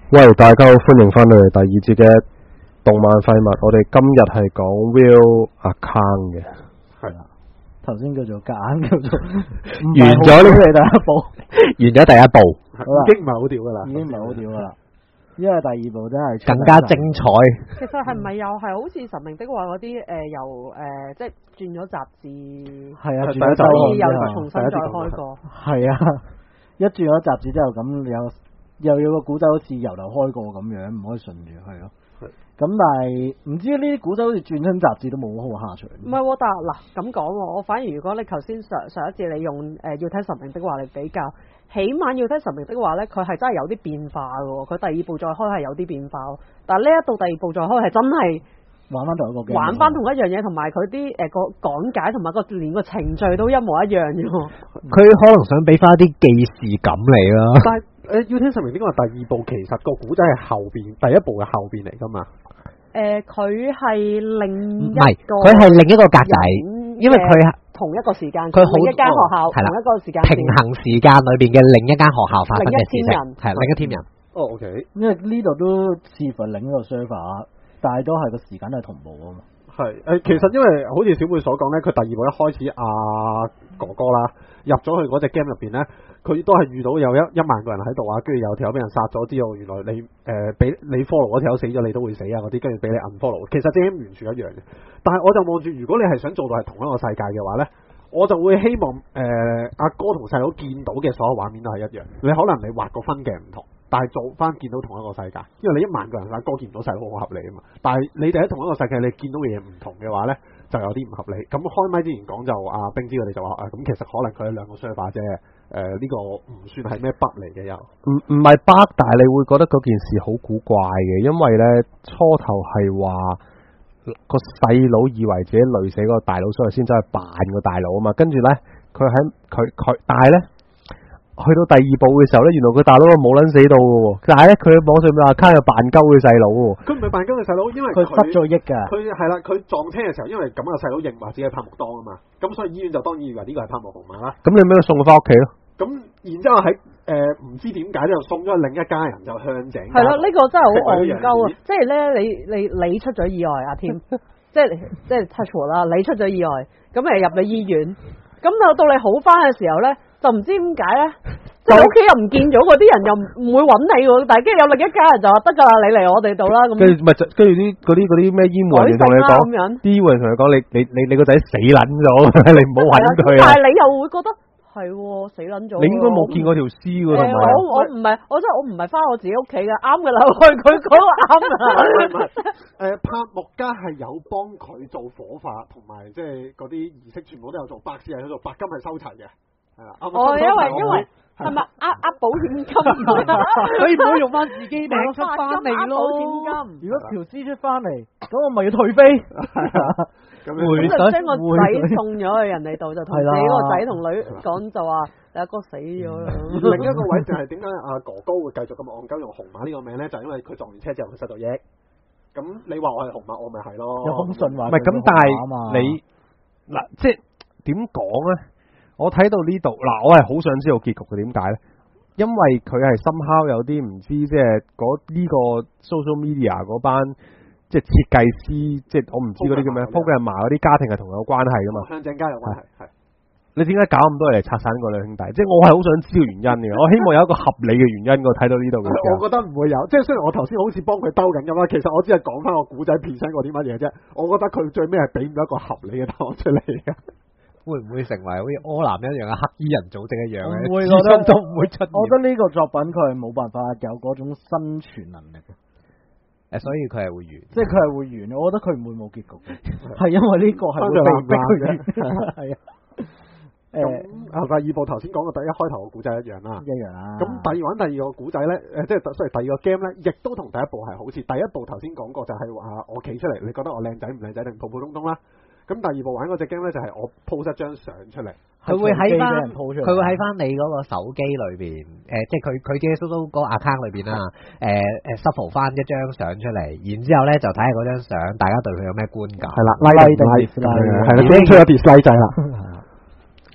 喂，大家好，歡迎翻到嚟第二節嘅動漫廢物。我哋今日係講 Real Account 嘅， 係啦。頭先叫做夾硬叫做完咗呢第一步， 完咗第一步， 已經唔係好屌噶啦， 已經唔係好屌噶啦。因為第二部真係更加精彩。 其實係咪又係好似神明的話嗰啲由即係轉咗雜誌？ 係啊， 轉咗所以又雜誌重新再開過。 係啊，一轉咗雜誌之後，咁又有個古仔好似由頭開過咁樣，唔可以順住係咯。咁但係唔知呢啲古仔好似轉親雜誌都冇好下場。 唔係喎，但嗱咁講喎，我反而如果你頭先上一節你用要睇神明的話嚟比較，起碼要睇神明的話咧，佢係真係有啲變化嘅喎。佢第二部再開係有啲變化，但係呢一到第二部再開係真係玩翻同一個 game， 玩翻同一樣嘢，同埋佢啲個講解同埋連個程序都一模一樣嘅喎。 佢可能想俾翻啲記事感你啦。 但係要聽神明呢個係第二部，其實個古仔係後邊第一部嘅後邊嚟噶嘛？ 佢係另一個， 唔係，佢係另一個格仔，因為佢係同一個時間， 佢好一間學校， 係啦同一個時間平衡時間裏邊嘅另一間學校發生嘅事情，係另一 team 人。 哦 ，OK， 因為呢度都似乎另一個 server，但係都係個時間都係同步啊嘛。 係其實因為好似小妹所講咧，佢第二部一開始哥哥啦入咗去嗰隻 game 入邊咧，佢都係遇到有一萬個人喺度啊，跟住有條友俾人殺咗之後，原來你俾你 follow 嗰條友死咗，你都會死啊嗰啲，跟住俾你 unfollow，其實正完全一樣嘅。但係我就望住，如果你係想做到係同一個世界嘅話咧，我就會希望阿哥同細佬見到嘅所有畫面都係一樣。你可能你畫個分鏡唔同，但係做翻見到同一個世界，因為你一萬個人阿哥見唔到細佬好合理啊嘛。但係你哋喺同一個世界，你見到嘅嘢唔同嘅話咧，就有啲唔合理。咁開麥之前講就冰之佢哋就話咁其實可能佢係兩個 server 啫。呢個唔算係咩 bug 嚟嘅又唔係 bug，但係你會覺得嗰件事好古怪嘅，因為咧初頭係話個細佬以為自己累死嗰個大佬，所以先走去扮個大佬啊嘛。跟住咧佢，但係咧去到第二部嘅時候咧，原來佢大佬都冇撚死到嘅喎，但係咧佢喺網上面話卡又扮鳩佢細佬喎。 佢唔係扮鳩佢細佬，因為佢失咗憶㗎。 佢係啦，佢撞車嘅時候，因為咁個細佬認話自己係拍木當啊嘛，咁所以醫院就當然以為呢個係拍木紅馬啦。 咁你咪送佢翻屋企咯。咁然之後喺唔知點解就送咗另一家人就向井。 係咯，呢個真係好戇鳩啊！即係咧，你出咗意外，阿添，即係 touch wood 啦，你出咗意外，咁入咗醫院，咁到你好翻嘅時候咧，就唔知點解咧，即係屋企又唔見咗，嗰啲人又唔會揾你喎，但係跟住有另一家人就話得㗎啦，你嚟我哋度啦咁。 跟住嗰啲咩醫護人員同你講，啲醫護人員同你講，你個仔死撚咗，你唔好揾佢。 但係你又會覺得。係死撚咗！ 你應該冇見過條屍㗎，係咪？ 我唔係，我唔係翻我自己屋企嘅，啱嘅啦，佢講得啱啊！ 柏木家係有幫佢做火化，同埋即係嗰啲儀式全部都有做，白事係喺度，白金係收齊嘅，係啦。 因為係咪呃保險金？ 所以唔好用翻自己名出翻嚟咯。 保險金， 如果條屍出翻嚟，咁我咪要退飛。 咁就將個仔送咗去人哋度，就同自己個仔同女講就話你阿哥死咗啦。 另一個位就係點解阿哥哥會繼續咁戇鳩用紅馬呢個名咧？就係因為佢撞完車之後佢失咗憶。咁你話我係紅馬，我咪係咯。 有封信話唔係咁，但係你嗱，即係點講咧？我睇到呢度嗱，我係好想知道結局嘅，點解咧？因為佢係somehow有啲唔知，即係呢個 social media 嗰班。即係設計師，即係我唔知嗰啲叫咩，programmer嗰啲家庭係同佢有關係噶嘛？ 向井家有關係，係。 你點解搞咁多嘢嚟拆散嗰兩兄弟？即係我係好想知道原因嘅，我希望有一個合理嘅原因。我睇到呢度嘅， 我覺得唔會有。即係雖然我頭先好似幫佢兜緊咁啦，其實我只係講翻個古仔片身過啲乜嘢啫。我覺得佢最尾係俾唔到一個合理嘅答案出嚟嘅。 會唔會成為好似柯南一樣嘅黑衣人組織一樣嘅？ 唔會， 都唔會出現。 我覺得呢個作品佢係冇辦法有嗰種生存能力嘅。 所以佢係會完， 即係佢係會完。我覺得佢唔會冇結局嘅，係因為呢個係會被逼佢完。係啊。 第二部頭先講嘅第一開頭嘅古仔一樣啦， 一樣啦。 咁玩第二個古仔咧，即係第二個 game 咧，亦都同第一部係好似。第一部頭先講過就係話我企出嚟，你覺得我靚仔唔靚仔定普普通通啦。咁第二部玩嗰隻 game 咧就係我 post 一張相出嚟， 佢會喺翻你嗰個手機裏邊，即係佢嘅 social 嗰個 account 裏邊啦，shuffle 翻一張相出嚟，然之後咧就睇下嗰張相，大家對佢有咩觀感？ 係啦，拉定 dislike，係啦，已經出咗 dislike 掣啦。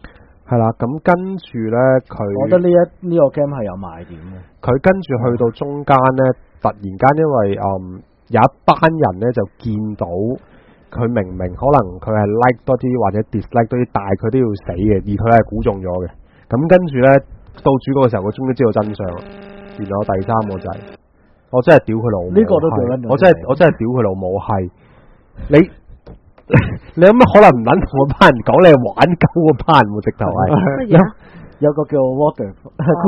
係啦，咁跟住咧佢， 我覺得呢個 game 係有賣點嘅。 佢跟住去到中間咧，突然間因為有一班人咧就見到佢明明可能佢係 like 多啲或者 dislike 多啲，但係佢都要死嘅，而佢係估中咗嘅。咁跟住咧到主角嘅時候，佢終於知道真相啦。原來我第三個就係、我真係屌佢老母， 呢個都屌得到我真係屌佢老母係你。你有乜可能唔撚同嗰班人講你係玩鳩嗰班人喎？直頭係乜嘢？ 有個叫 Water， 好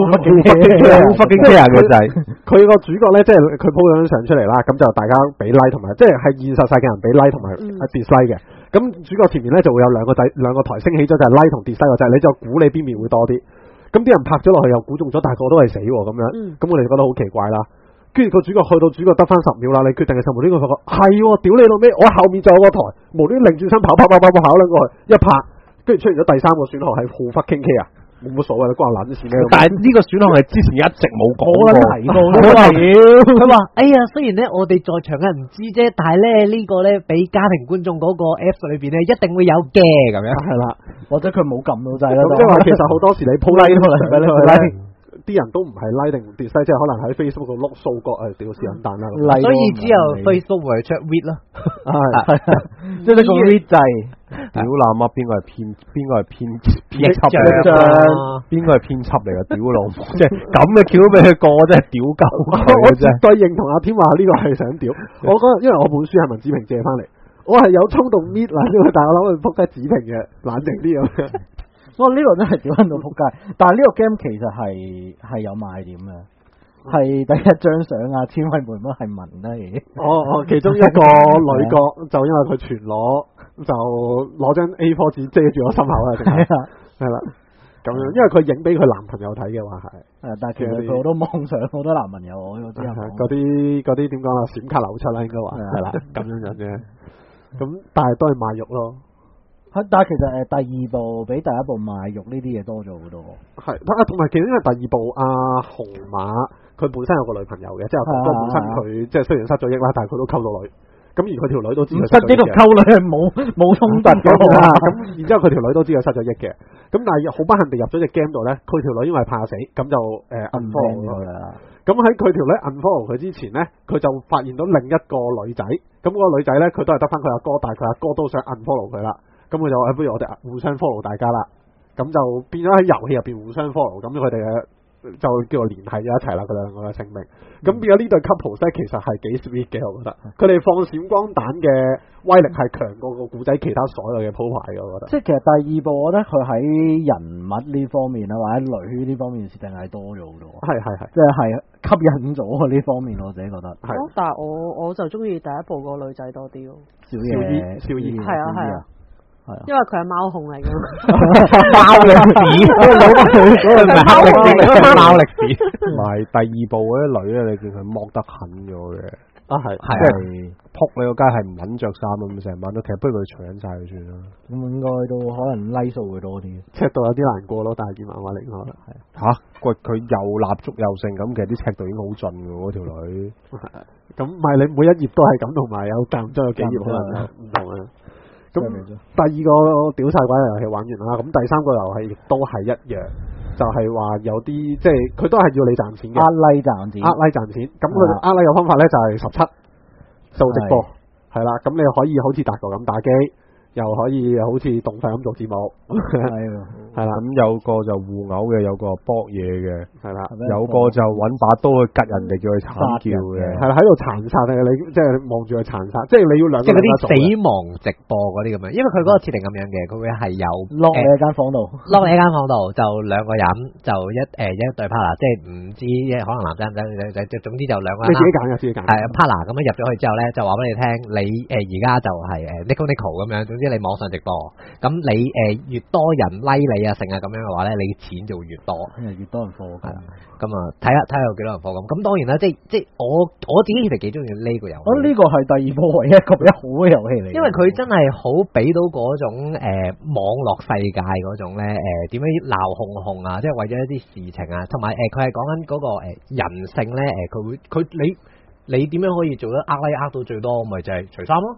fucking care 嘅就係佢個主角咧，即係佢 po 咗張相出嚟啦，咁就大家俾 like 同埋，即係現實世界人俾 like 同埋 dislike 嘅。咁主角前面咧就會有兩個台升起咗，就係 like 同 dislike 就係你就估你邊面會多啲。咁啲人拍咗落去又估中咗，但係個都係死喎咁樣。咁我哋就覺得好奇怪啦。跟住個主角去到主角得翻10秒啦，你決定嘅時候無端端發覺係屌你老味，我後面仲有個台，無端端擰轉身跑兩個去一拍，跟住出現咗第三個選項係好 fucking care 啊！冇乜所謂啦，關我撚事咩？ 但係呢個選項係之前一直冇講過， 提過佢話：哎呀，雖然咧我哋在場嘅人唔知啫，但係咧呢個咧俾家庭觀眾嗰個 Apps 裏邊咧一定會有嘅咁樣。 係啦， 或者佢冇撳到掣啦。 即係話其實好多時你 po like 嚟啲人都唔係 like 定 dislike，即係可能喺 Facebook 度碌數角屌是撚蛋啦。 所以只有 Facebook 會出 read 啦， 即係呢個 read 掣。 屌啦媽，邊個係編輯嚟㗎？邊個係編輯嚟㗎？屌老母，即係咁嘅橋俾佢過，真係屌鳩我絕對認同阿天話呢個係想屌。我覺得因為我本書係文子平借翻嚟，我係有衝動搣啦，但係我諗佢撲街子平嘅，冷靜啲咁樣。 哇！呢個真係屌到撲街，但係呢個 game 其實係有賣點嘅，係第一張相啊，千位妹妹係紋得嘅。 其中一個女角就因為佢全裸，就攞張 A4 紙遮住我心口啦，係啦，咁樣，因為佢影俾佢男朋友睇嘅話係， 但係其實佢好多網上好多男朋友我知嗰啲點講啦，閃卡流出啦，應該話係啦，咁樣嘅，咁但係都係賣肉咯。 但係其實第二部比第一部賣肉呢啲嘢多咗好多。 係同埋其實因為第二部阿紅馬佢本身有個女朋友嘅，即係哥哥本身佢即係雖然失咗憶啦，但係佢都溝到女。咁而佢條女都知佢失憶同溝女係冇衝突嘅。 咁然之後佢條女都知佢失咗憶嘅。咁但係好不幸地入咗隻 game 度咧，佢條女因為怕死，咁就unfollow 佢啦。咁喺佢條女 unfollow 佢之前咧，佢就發現到另一個女仔。咁嗰個女仔咧，佢都係得翻佢阿哥，但係佢阿哥都想 unfollow 佢啦。咁佢就話不如我哋互相 follow 大家啦，咁就變咗喺遊戲入邊互相 follow，咁佢哋就叫做聯繫咗一齊啦，佢兩個嘅性命。咁變咗呢對 couple 咧，其實係幾 sweet 嘅，我覺得。佢哋放閃光彈嘅威力係強過個古仔其他所有嘅鋪排嘅，我覺得。即係其實第二部，我覺得佢喺人物呢方面啊，或者女呢方面設定係多咗好多。係，即係吸引咗呢方面，我自己覺得。係。 但係我就中意第一部個女仔多啲咯。 少爺係啊。因為佢係貓控嚟嘅， 貓歷史，嗰個咪貓歷史。 同埋第二部嗰啲女咧，你見佢剝得狠咗嘅， 係即係撲你個街係唔撚着衫咁，成晚都其實不如佢除緊晒佢算啦。 咁應該都可能like數會多啲， 尺度有啲難過咯，但係件漫畫嚟講係佢又蠟燭又剩咁，其實啲尺度已經好盡嘅嗰條女。 咁唔係你每一頁都係咁，同埋有間唔中有幾頁可能唔同啊。咁第二個屌晒鬼遊戲玩完啦，咁第三個遊戲亦都係一樣，就係話有啲即係佢都係要你賺錢嘅，賺錢。咁佢呃拉嘅方法咧就係17做直播，係啦，咁你可以好似達哥咁打機，又可以好似動廢咁做節目，係啦。咁有個就互毆嘅，有個搏嘢嘅， 係啦， 有個就揾把刀去吉人哋叫佢慘叫嘅， 係啦，喺度殘殺你即係望住佢殘殺，即係你要兩個人即係嗰啲死亡直播嗰啲咁樣，因為佢嗰個設定咁樣嘅，佢會係有落你一間房度， 就兩個人就一對 partner，即係唔知可能男仔總之就兩個人。 你自己揀嘅，係 partner 咁樣入咗去之後咧，就話俾你聽，你而家就係Nico 咁樣，總之你網上直播，咁你越多人 like 你啊，成日咁樣嘅話咧，你錢就會越多， 越多人課金。 咁啊，睇下有幾多人課金。咁當然啦，即係我自己其實幾中意呢個遊戲。 呢個係第二部唯一一個比較好嘅遊戲嚟。 因為佢真係好俾到嗰種網絡世界嗰種咧點樣鬧控啊，即係為咗一啲事情啊，同埋佢係講緊嗰個人性咧佢你點樣可以做得呃到最多，咪就係除衫咯。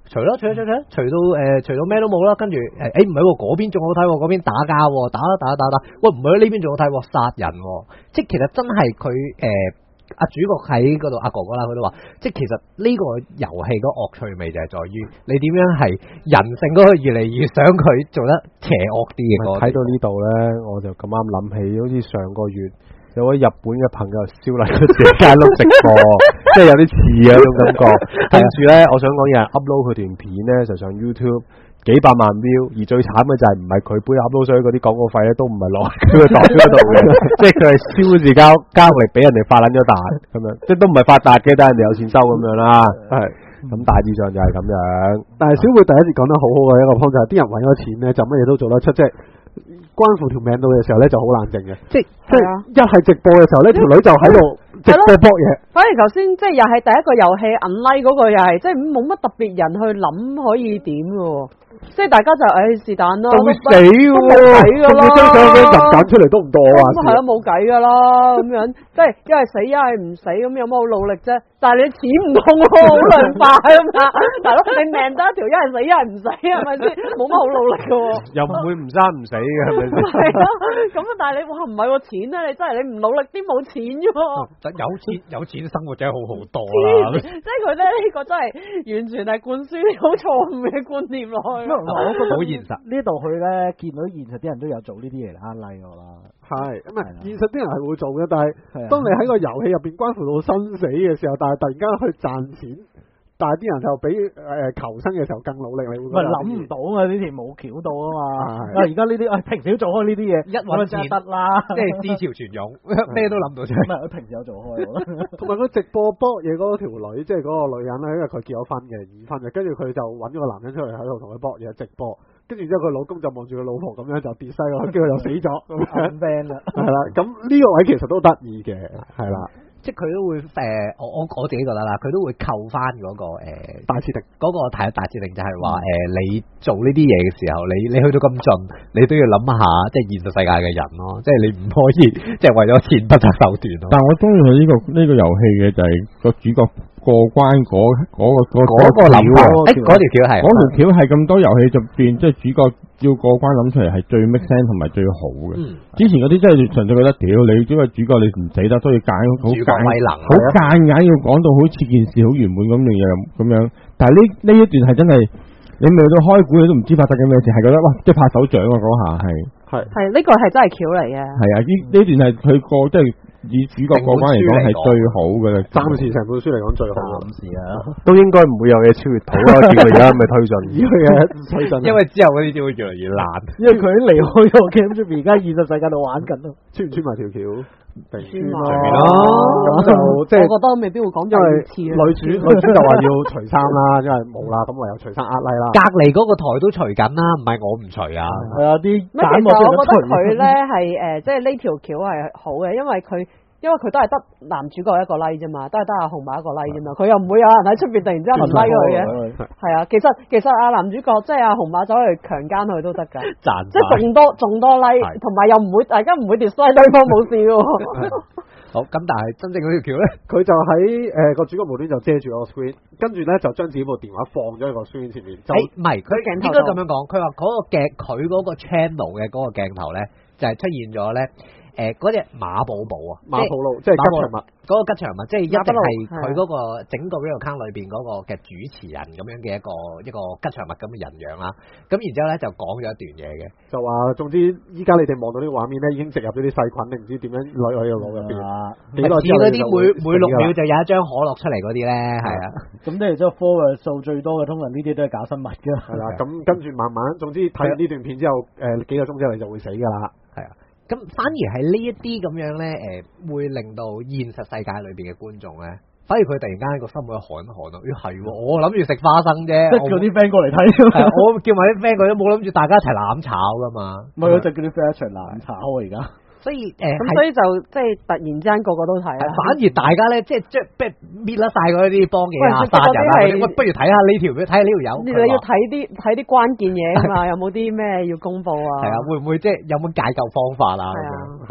除到咩都冇啦，跟住唔係喎，嗰邊仲好睇喎，嗰邊打交喎，打，喂唔係呢邊仲好睇喎，殺人喎，即係其實真係佢阿主角喺嗰度，阿哥哥啦，佢都話，即係其實呢個遊戲嗰個惡趣味就係在於你點樣係人性嗰個越嚟越想佢做得邪惡啲嘅。 睇到呢度咧，我就咁啱諗起，好似上個月有位日本嘅朋友燒嚟佢自己街碌直播，即係有啲似啊種感覺。跟住咧，我想講有人 upload 佢段片咧，就上 YouTube。幾百萬 view，而最慘嘅就係唔係佢杯 upload 所以嗰啲廣告費咧都唔係落佢個袋嗰度嘅，即係佢係燒住交嚟俾人哋發撚咗達咁樣，即係都唔係發達嘅，但係人哋有錢收咁樣啦。係咁大致上就係咁樣。 但係小貝第一次講得好好嘅一個 point 就係啲人為咗錢咧就乜嘢都做得出，即係關乎條命到嘅時候咧就好冷靜嘅，即係一係直播嘅時候呢條女就喺度直播搏嘢。 反而頭先即係又係第一個遊戲 unlike 嗰個又係即係冇乜特別人去諗可以點嘅。即係大家就是但啦， 會死喎， 都冇計噶啦， 張相俾人揀出嚟都唔多啊， 係啊冇計噶啦咁樣，即係一係死一係唔死，咁有乜好努力啫？但係你錢唔通喎，好涼快咁啊！大佬你命得一條，一係死一係唔死，係咪先？冇乜好努力噶喎， 又唔會唔生唔死嘅，係咪先？ 係啊，咁但係你哇唔係喎錢咧，你真係你唔努力啲冇錢嘅喎。 有錢生活真係好好多啦， 即係佢咧呢個真係完全係灌輸好錯誤嘅觀念落去。 我覺得好現實呢度去咧見到現實啲人都有做呢啲嘢嚟呃 like 我啦。 係咁啊！現實啲人係會做嘅，但係當你喺個遊戲入邊關乎到生死嘅時候，但係突然間去賺錢，但係啲人就比求生嘅時候更努力，你會覺得諗唔到啊！呢條冇橋到啊嘛。而家呢啲平時都做開呢啲嘢， 一揾錢得啦， 即係思潮泉湧，咩都諗到出嚟。 唔係佢平時有做開， 同埋佢直播搏嘢嗰條女，即係嗰個女人咧，因為佢結咗婚嘅已婚嘅，跟住佢就揾咗個男人出嚟喺度同佢搏嘢直播，跟住之後佢老公就望住佢老婆咁樣就跌西落去，跟住就死咗咁樣 ban 啦。 係啦，咁呢個位其實都得意嘅，係啦。 即係佢都會我自己覺得啦，佢都會扣翻嗰個大設定， 嗰個大設定就係話你做呢啲嘢嘅時候，你去到咁盡，你都要諗下即係現實世界嘅人咯，即係你唔可以即係為咗錢不擇手段咯。 但係我中意佢呢個遊戲嘅就係個主角過關嗰個諗法， 嗰條橋係嗰條橋係咁多遊戲入邊，即係主角要過關諗出嚟係最 make sense 同埋最好嘅。之前嗰啲真係純粹覺得屌你，因為主角你唔死得，所以揀好夾硬要講到好似件事好圓滿咁樣。但係呢一段係真係你未到開估你都唔知發生緊咩事，係覺得哇即係拍手掌啊嗰下係呢個係真係橋嚟嘅。 係啊，呢段係佢個即係。以主角過關嚟講係最好嘅啦， 暫時成本書嚟講最好。 暫時啊， 都應該唔會有嘢超越到啦。見佢而家咪推進， 因為之後嗰啲只會越嚟越爛。 因為佢已經離開咗 game 出邊，而家現實世界度玩緊咯。 穿唔穿埋條橋？穿咯， 咁就即係我覺得未必會講第二次。 女主就話要除衫啦，因為冇啦，咁唯有除衫呃 like 啦。 隔離嗰個台都除緊啦，唔係我唔除啊。 係啊，啲其實我覺得佢咧係即係呢條橋係好嘅，因為佢都係得男主角一個 like 啫嘛，都係得阿紅馬一個 like 啫嘛，佢又唔會有人喺出邊突然之間唔 like 佢嘅。係啊，其實阿男主角即係阿紅馬走去強姦佢都得㗎，即係仲多 like，同埋又唔會大家唔會 dislike 對方冇事喎。 好，咁但係真正嗰條橋咧， 佢就喺個主角無端就遮住個 screen，跟住咧就將自己部電話放咗喺個 screen 前面。 唔係，佢應該咁樣講，佢話嗰個佢嗰個 channel 嘅嗰個鏡頭咧，就係出現咗咧。嗰隻馬寶寶啊， 馬寶路即係吉祥物， 嗰個吉祥物，即係一定係佢嗰個整個 real account 裏邊嗰個嘅主持人咁樣嘅一個吉祥物咁嘅人樣啦。咁然之後咧就講咗一段嘢嘅， 就話總之依家你哋望到呢個畫面咧，已經植入咗啲細菌，定唔知點樣內喺個腦入邊。幾耐之後嗰啲每6秒就有一張可樂出嚟嗰啲咧，係啊。 咁即係即係 forward 數最多嘅，通常呢啲都係假新聞㗎。 係啦，咁跟住慢慢，總之睇完呢段片之後，幾個鐘之後你就會死㗎啦。 係啊。咁反而係呢一啲咁樣咧，會令到現實世界裏邊嘅觀眾咧，反而佢突然間個心會寒一寒咯。係喎，我諗住食花生啫， 即係叫啲 friend 過嚟睇。 我叫埋啲 friend 過嚟，都冇諗住大家一齊攬炒噶嘛。 唔係，我就叫啲 friend 一齊攬炒啊！而家。 所以咁所以就即係突然之間個個都睇啦。 反而大家咧，即係搣甩晒嗰啲幫嘢啊、殺人啊，不如睇下呢條，睇下呢條友。 你要睇啲關鍵嘢啊嘛，有冇啲咩要公佈啊？ 係啊，會唔會即係有冇解救方法啊？ 係。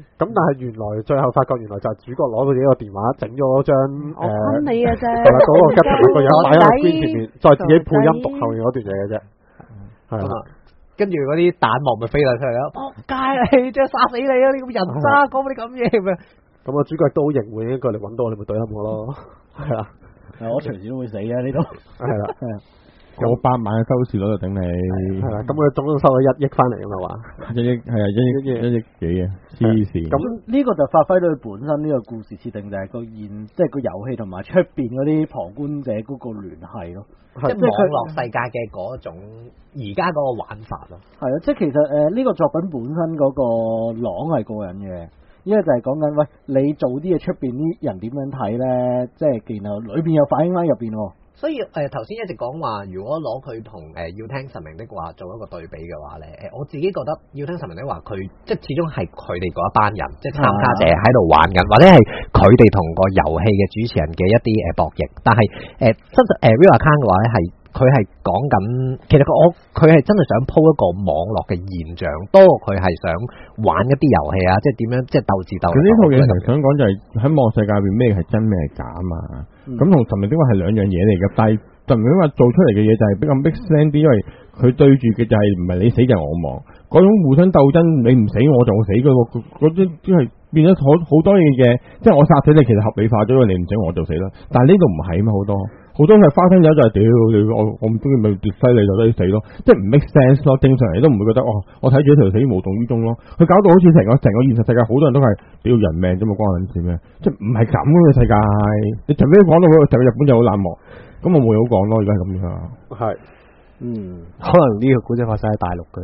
咁但係原來最後發覺原來就係主角攞到自己個電話整咗張我坤你嘅啫， 係啦，嗰個吉同個樣擺喺個 screen 前面，再自己配音讀後面嗰段嘢嘅啫，係啦。 跟住嗰啲彈幕咪飛咗出嚟咯，仆街你，真係殺死你啊！你咁人渣，講乜啲咁嘢咁樣。 咁啊，主角都好型會應該嚟揾到你咪對音我咯，係啦， 我隨時都會死嘅呢度， 係啦， 有8萬嘅收視率就頂你， 係啦，咁佢總共收咗1億翻嚟咁啊話 ，1億係啊1億幾啊，黐線。 咁呢個就發揮到佢本身呢個故事設定就係個即係個遊戲同埋出邊嗰啲旁觀者嗰個聯繫咯。 即係網絡世界嘅嗰種而家嗰個玩法咯。 係啊，即係其實呢個作品本身嗰個朗係過癮嘅，因為就係講緊喂你做啲嘢出邊啲人點樣睇咧，即係然後裏邊又反映翻入邊喎。 所以頭先一直講話，如果攞佢同要聽神明的話做一個對比嘅話咧，我自己覺得要聽神明的話，佢即係始終係佢哋嗰一班人，即係參加者喺度玩緊，或者係佢哋同個遊戲嘅主持人嘅一啲博弈。但係真實Real Account 嘅話咧，係佢係講緊，其實佢係真係想鋪一個網絡嘅現象，多過佢係想玩一啲遊戲啊，即係點樣即係鬥智鬥勇。 呢套嘢想講就係喺網絡世界入邊咩係真咩係假啊嘛。咁同神明的話係兩樣嘢嚟嘅，但係神明的話做出嚟嘅嘢就係比較 make sense 啲，因為佢對住嘅就係唔係你死就係我亡，嗰種互相鬥爭，你唔死我就死嘅喎，嗰啲即係變咗好多嘢，即係我殺死你其實合理化咗，因為你唔死我就死啦。但係呢度唔係啊嘛，好多係花生友就係屌你，我唔中意咪越犀利就得死咯，即係唔 make sense 咯。正常人都唔會覺得我睇住一條死無動於衷咯。佢搞到好似成個現實世界好多人都係屌人命啫嘛，關我撚事咩？即係唔係咁嘅世界。你除非講到嗰個成個日本就好冷漠，咁我冇嘢好講咯。而家係咁樣係。 可能呢個古仔發生喺大陸嘅，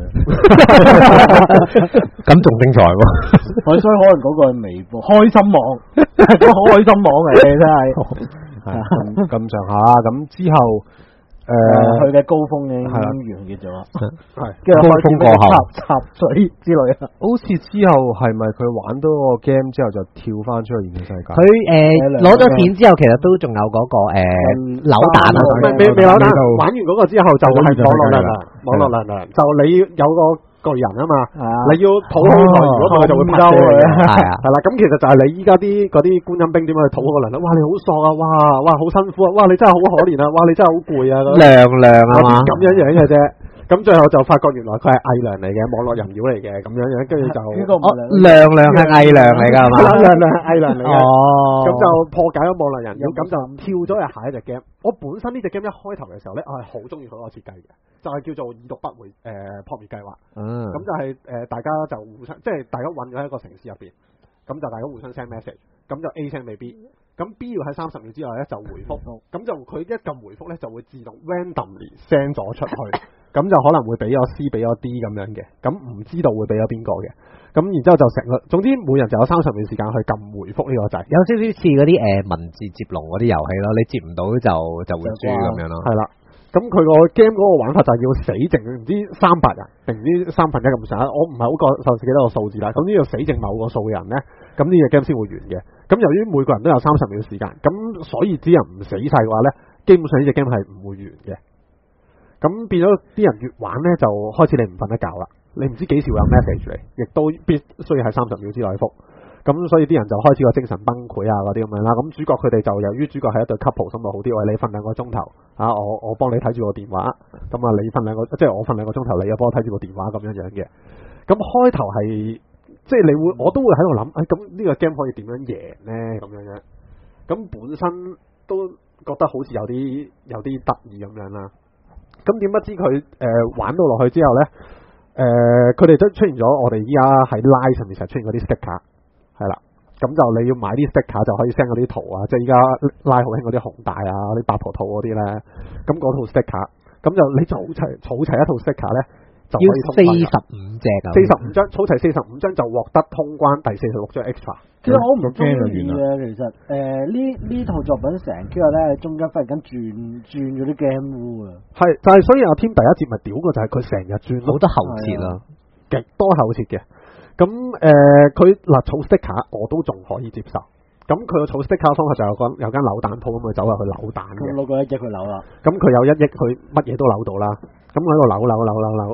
咁仲精彩喎！ 所以可能嗰個係微博開心網，都好開心網嚟嘅真係。 咁上下咁之後， 佢嘅高峰已經完結咗啦， 係跟住高峰過後插水之類啊。 好似之後係咪佢玩多個 game 之後就跳翻出去現實世界？ 佢攞咗錢之後，其實都仲有嗰個扭蛋啊， 未扭蛋。玩完嗰個之後就係網絡能量，就你有個巨人啊嘛，你要討好佢，如果佢就會拍車嘅，係啦。咁其實就係你依家啲嗰啲觀音兵點樣去討好個能量？哇，你好索啊！哇，好辛苦啊！哇，你真係好可憐啊！哇，你真係好攰啊！ 亮啊嘛， 咁樣嘅啫。咁最後就發覺原來佢係偽娘嚟嘅，網絡人妖嚟嘅咁樣，跟住就亮係偽娘嚟㗎嘛， 亮係偽娘嚟嘅。咁就破解咗網絡人妖，咁就跳咗入下一隻 game。我本身呢隻 game 一開頭嘅時候咧，我係好中意佢個設計嘅，就係叫做已讀不回撲滅計劃。咁就係大家就互相即係大家混咗喺一個城市入邊，咁就大家互相 send message，咁就 A send 俾 B，咁 B 要喺30秒之內咧就回覆，咁就佢一撳回覆咧就會自動 randomly send 咗出去。咁就可能會俾咗 C 俾咗 D 咁樣嘅，咁唔知道會俾咗邊個嘅，咁然之後就成個，總之每人就有30秒時間去撳回覆呢個掣， 有少少似嗰啲文字接龍嗰啲遊戲咯，你接唔到就會輸咁樣咯。係啦，咁佢個 game 嗰個玩法就係要死剩唔知300人定唔知1/3咁上下，我唔係好受記得個數字啦。咁呢要死剩某個數嘅人咧，咁呢隻 game 先會完嘅。咁由於每個人都有30秒時間，咁所以啲人唔死晒嘅話咧，基本上呢隻 game 係唔會完嘅。咁變咗啲人越玩咧，就開始你唔瞓得覺啦，你唔知幾時會有 message 嚟，亦都必須要喺30秒之內覆。咁所以啲人就開始個精神崩潰啊嗰啲咁樣啦。咁主角佢哋就由於主角係一對 couple， 心咪好啲，喂，你瞓2個鐘頭啊，我幫你睇住個電話，咁啊你瞓2個，即係我瞓2個鐘頭，你又幫我睇住個電話咁樣樣嘅。咁開頭係即係你會，我都會喺度諗，咁呢個 game 可以點樣贏咧？咁樣樣，咁本身都覺得好似有啲得意咁樣啦。咁點不知佢玩到落去之後咧，佢哋都出現咗我哋依家喺 Line 上面成日出現嗰啲 sticker， 係啦，咁就你要買啲 sticker 就可以 send 嗰啲圖啊，即係依家 Line 好興嗰啲紅帶啊、啲八婆圖嗰啲咧，咁嗰套 sticker， 咁就你儲齊一套 sticker 咧，就可以通關。要 45隻啊 ，45張，儲齊45張就獲得通關第46張 extra。 其實我唔中意嘅，其實呢套作品成日咧中間忽然間轉咗啲 game rule 啊， 係就係所以阿 Tim 第一節咪屌過就係佢成日轉好多後設啦， 極多後設嘅。咁佢嗱儲 sticker 我都仲可以接受。咁佢個儲 sticker 方法就有間扭蛋鋪咁，佢走入去扭蛋嘅。 咁攞個1億去扭啦。 咁佢有1億，佢乜嘢都扭到啦。咁佢喺度扭。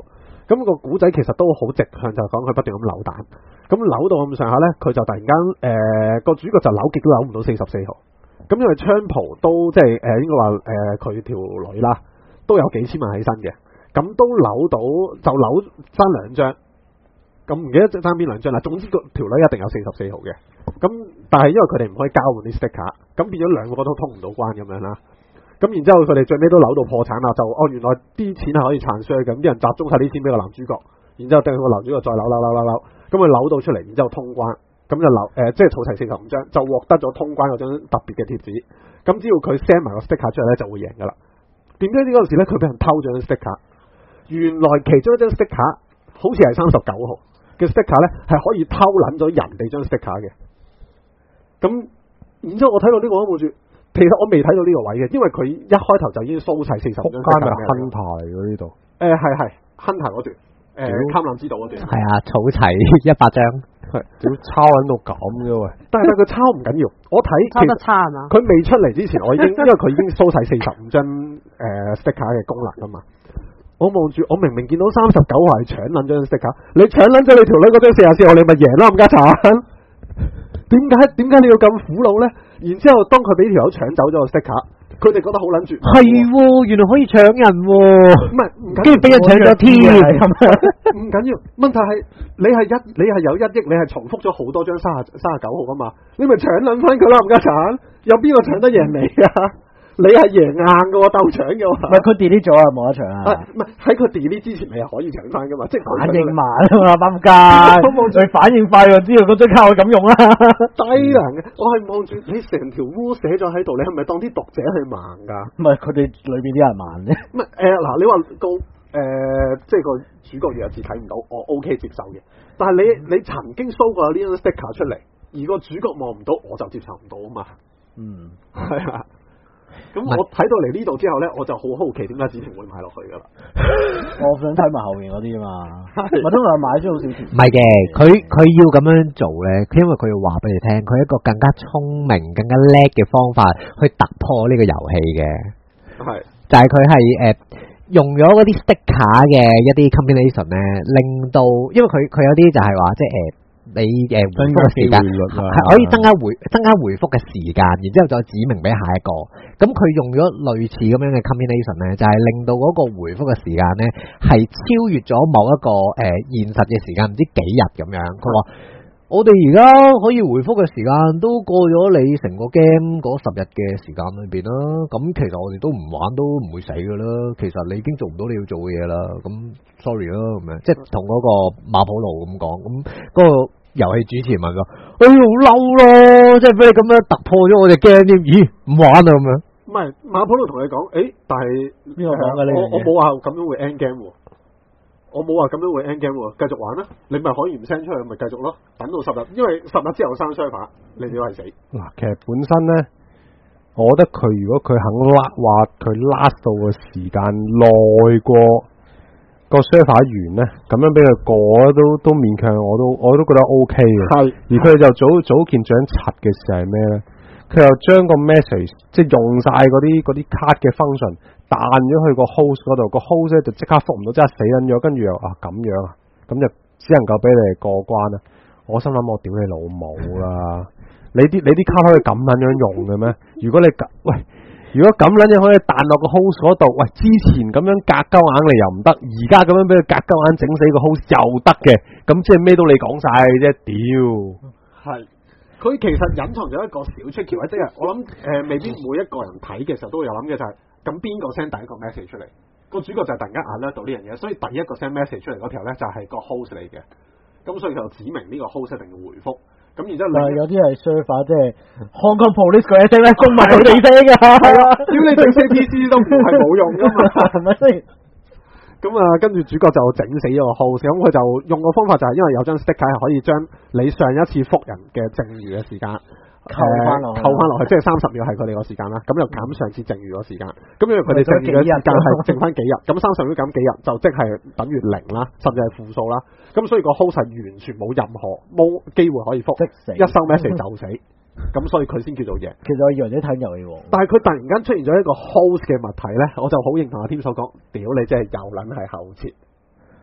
咁個古仔其實都好直向，就講佢不斷咁扭蛋，咁扭到咁上下咧，佢就突然間個主角就扭極都扭唔到44號，咁因為槍蒲都即係應該話佢條女啦，都有幾千萬起身嘅，咁都扭到就扭翻2張，咁唔記得爭邊2張啦，總之個條女一定有44號嘅，咁但係因為佢哋唔可以交換啲 sticker，咁變咗2個都通唔到關咁樣啦。咁然之後佢哋最尾都扭到破產啦，就原來啲錢係可以transfer嘅，咁啲人集中晒啲錢俾個男主角，然之後掟個男主角再扭，咁佢扭到出嚟，然之後通關，咁就即係儲齊45張，就獲得咗通關嗰張特別嘅貼紙。咁只要佢 send 埋個 sticker 出嚟咧，就會贏噶啦。點解呢嗰陣時咧佢俾人偷咗張 sticker？原來其中一張 sticker 好似係39號嘅 sticker 咧，係可以偷撚咗人哋張 sticker 嘅。咁然之後我睇到呢個都冇住。其實我未睇到呢個位嘅，因為佢一開頭就已經 show 齊40張。間係 Hunter 嚟嘅呢度。係 Hunter 嗰段，貪婪之島嗰段。係啊，儲齊100張。 係，屌抄撚到咁嘅喂！ 但係佢抄唔緊要，我睇抄得差係嘛？ 佢未出嚟之前，我已經因為佢已經 show 齊45張sticker 嘅功能㗎嘛。我望住，我明明見到39號係搶撚張 sticker， 你搶撚咗你條女嗰張44號，你咪贏啦，冚家鏟！點解你要咁苦惱咧？然之後當佢俾條友搶走咗個 sticker， 佢哋覺得好撚絕。 係喎，原來可以搶人喎。唔係，跟住俾人搶咗添。 唔緊要，問題係你係有1億，你係重複咗好多張39號噶嘛？你咪搶撚翻佢啦，冚家鏟！有邊個搶得贏你啊？你係贏硬嘅喎，鬥搶嘅喎。唔係佢 delete 咗啊，冇得搶啊。 唔係喺佢 delete 之前，你係可以搶翻噶嘛？即係反應慢啊嘛，班街。佢反應快就知道嗰張卡我咁用啦。 低能嘅，我係望住你成條 rule 寫咗喺度，你係咪當啲讀者係盲㗎？ 唔係佢哋裏邊啲人盲啫。 唔係嗱，你話個即係個主角弱智睇唔到，我 OK 接受嘅。但係你曾經 show 過呢張 sticker 出嚟，而個主角望唔到，我就接受唔到啊嘛。係啊。咁我睇到嚟呢度之後咧，我就好好奇點解子婷會買落去噶啦。 我想睇埋後面嗰啲啊嘛，咪通常買咗好少錢。唔係嘅，佢要咁樣做咧，因為佢要話俾你聽，佢一個更加聰明、更加叻嘅方法去突破呢個遊戲嘅。係，就係佢係用咗嗰啲 sticker 嘅一啲 combination 咧，令到因為佢有啲就係話即係你回覆嘅時間係可以增加回覆嘅時間，然之後再指明俾下一個。咁佢用咗類似咁樣嘅 combination 咧，就係令到嗰個回覆嘅時間咧係超越咗某一個現實嘅時間，唔知幾日咁樣。佢話我哋而家可以回覆嘅時間都過咗你成個 game 嗰10日嘅時間裏邊啦。咁其實我哋都唔玩都唔會死噶啦。其實你已經做唔到你要做嘅嘢啦。咁 sorry 啦，咁樣即係同嗰個馬普路咁講。咁嗰個遊戲主持人問我：好嬲咯！即係俾你咁樣突破咗我隻 game 添。咦，唔玩啊咁樣？ 唔係馬普路同你講，但係邊個講嘅呢？ 我冇話咁樣會 end game 喎。我冇話咁樣會 end game 喎，繼續玩啦！你咪可以唔 send 出去，咪繼續咯，等到10日，因為10日之後生 server，你都係死。 嗱，其實本身咧，我覺得佢如果佢肯話佢 last 到個時間耐過個 server 完咧，咁樣俾佢過都勉強，我都覺得 OK 嘅。係，而佢就早件獎柒嘅事係咩咧？佢又將個 message 即係用晒嗰啲 card 嘅 function 彈咗去個 host 嗰度，個 host 咧就即刻覆唔到，即刻死撚咗，跟住又咁樣啊，咁就只能夠俾你過關啦。我心諗我屌你老母啦！你啲卡可以咁撚樣用嘅咩？如果咁撚樣可以彈落個 host 嗰度，喂，之前咁樣格鳩硬你又唔得，而家咁樣俾佢格鳩硬整死個 host 又得嘅，咁即係咩都你講晒啫，屌！ 係。佢其實隱藏咗一個小出橋，即係我諗未必每一個人睇嘅時候都會有諗嘅就係，咁邊個 send 第一個 message 出嚟？個主角就係突然間alert到呢樣嘢，所以第一個 send message 出嚟嗰條咧就係個 host 嚟嘅，咁所以就指明呢個 host 一定要回覆。咁然之後有啲係 server 即係 Hong Kong Police 嗰一聲咧，中文佢哋聲㗎，係啊， 屌你整死 PC 都唔係冇用㗎嘛， 係咪先？ 咁跟住主角就整死咗個 host，咁佢就用個方法就係因為有張 sticker 係可以將你上一次覆人嘅剩餘嘅時間扣翻落去，即係30秒係佢哋個時間啦。咁就減上次剩餘個時間。咁因為佢哋剩餘嘅時間係剩翻幾日，咁30秒減幾日就即係等於0啦，甚至係負數啦。咁所以個 host 係完全冇任何機會可以覆，一收 message 就死。咁所以佢先叫做贏。 其實我以為你睇遊戲王， 但係佢突然間出現咗一個 host 嘅物體咧，我就好認同阿添所講，屌你真係又撚係後設，好